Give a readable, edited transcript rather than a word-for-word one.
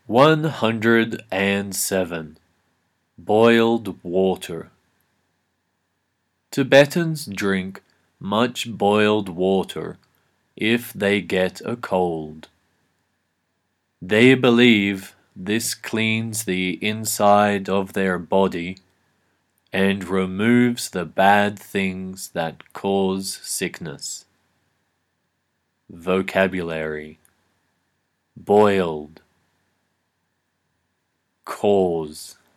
107. Boiled water. Tibetans drink much boiled water if they get a cold. They believe this cleans the inside of their body and removes the bad things that cause sickness. Vocabulary: boiled, cause,